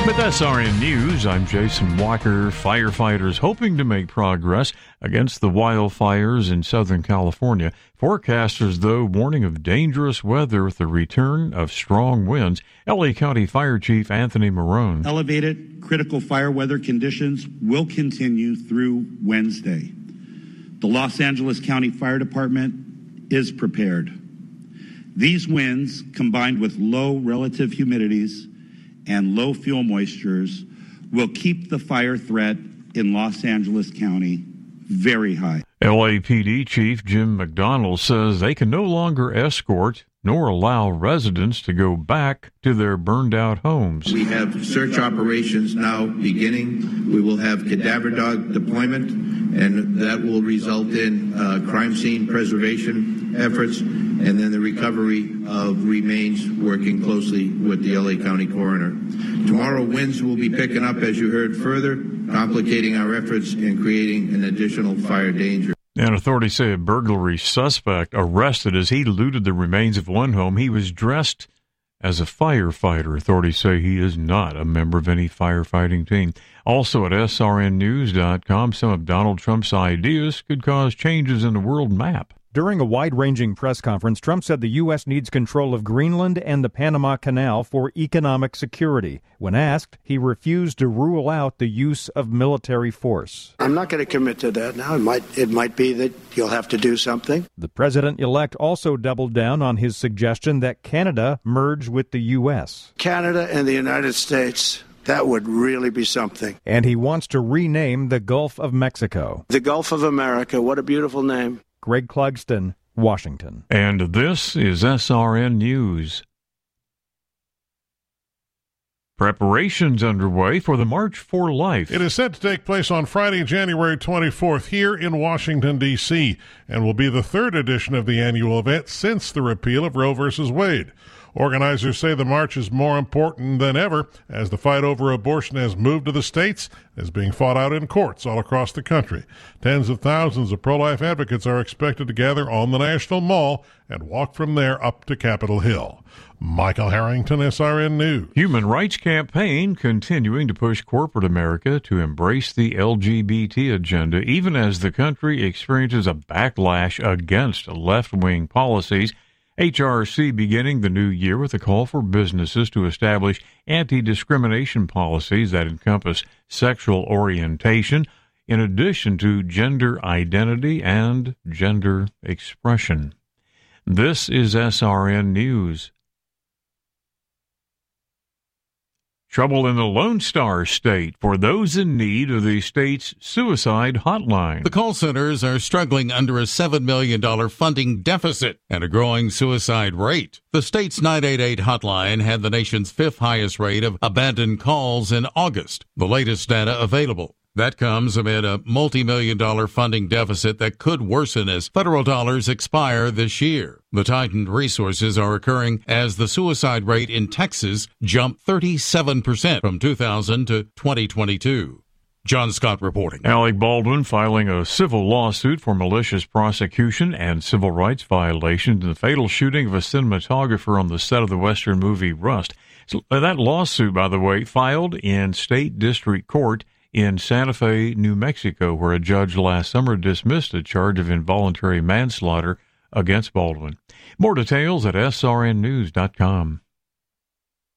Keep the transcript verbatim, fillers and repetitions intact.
With S R N News, I'm Jason Walker. Firefighters hoping to make progress against the wildfires in Southern California. Forecasters, though, warning of dangerous weather with the return of strong winds. L A County Fire Chief Anthony Marone. Elevated critical fire weather conditions will continue through Wednesday. The Los Angeles County Fire Department is prepared. These winds, combined with low relative humidities and low fuel moistures, will keep the fire threat in Los Angeles County very high. L A P D Chief Jim McDonald says they can no longer escort nor allow residents to go back to their burned-out homes. We have search operations now beginning. We will have cadaver dog deployment, and that will result in uh, crime scene preservation efforts, and then the recovery of remains, working closely with the L A County coroner. Tomorrow, winds will be picking up, as you heard, further, complicating our efforts and creating an additional fire danger. And authorities say a burglary suspect arrested as he looted the remains of one home. He was dressed as a firefighter. Authorities say he is not a member of any firefighting team. Also at S R N news dot com, some of Donald Trump's ideas could cause changes in the world map. During a wide-ranging press conference, Trump said the U S needs control of Greenland and the Panama Canal for economic security. When asked, he refused to rule out the use of military force. I'm not going to commit to that now. It might, it might be that you'll have to do something. The president-elect also doubled down on his suggestion that Canada merge with the U S. Canada and the United States, that would really be something. And he wants to rename the Gulf of Mexico. The Gulf of America, what a beautiful name. Greg Clugston, Washington. And this is S R N News. Preparations underway for the March for Life. It is set to take place on Friday, January twenty-fourth, here in Washington, D C, and will be the third edition of the annual event since the repeal of Roe versus Wade. Organizers say the march is more important than ever as the fight over abortion has moved to the states and is being fought out in courts all across the country. Tens of thousands of pro-life advocates are expected to gather on the National Mall and walk from there up to Capitol Hill. Michael Harrington, S R N News. Human Rights Campaign continuing to push corporate America to embrace the L G B T agenda, even as the country experiences a backlash against left-wing policies. H R C beginning the new year with a call for businesses to establish anti-discrimination policies that encompass sexual orientation, in addition to gender identity and gender expression. This is S R N News. Trouble in the Lone Star State for those in need of the state's suicide hotline. The call centers are struggling under a seven million dollars funding deficit and a growing suicide rate. The state's nine eight eight hotline had the nation's fifth highest rate of abandoned calls in August, the latest data available. That comes amid a multi-million dollar funding deficit that could worsen as federal dollars expire this year. The tightened resources are occurring as the suicide rate in Texas jumped thirty-seven percent from two thousand to twenty twenty-two. John Scott reporting. Alec Baldwin filing a civil lawsuit for malicious prosecution and civil rights violations in the fatal shooting of a cinematographer on the set of the Western movie Rust. So that lawsuit, by the way, filed in state district court in Santa Fe, New Mexico, where a judge last summer dismissed a charge of involuntary manslaughter against Baldwin. More details at S R N news dot com.